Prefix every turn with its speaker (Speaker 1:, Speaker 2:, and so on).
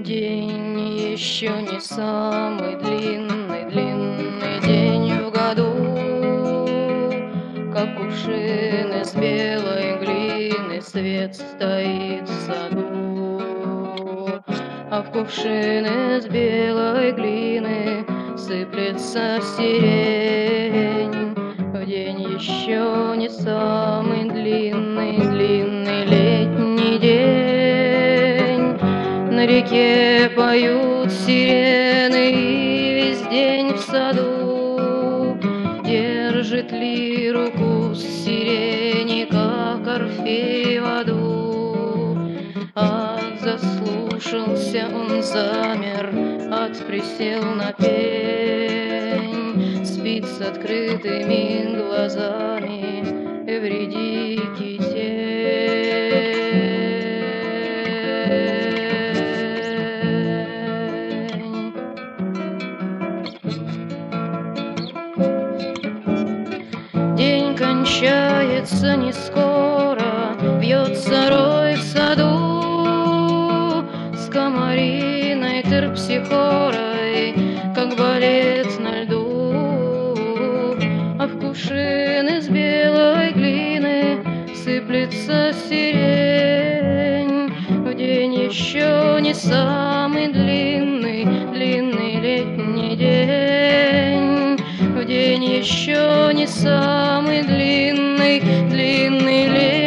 Speaker 1: День еще не самый длинный день в году, как кувшин из белой глины свет стоит в саду. А в кувшин из белой глины сыплется сирень. В день еще не самый длинный летний день. На реке поют сирены, и весь день в саду держит лиру с сирени, как Орфей в аду. А заслушался он, замер, отприсел на пень, спит с открытыми глазами Эвридикий тень. День кончается не скоро, бьется рой в саду с комариной терпсихорой, как балет на льду. А в кувшин из белой глины сыплется сирень. В день еще не самый длинный летний день. В день еще не самый длинный летний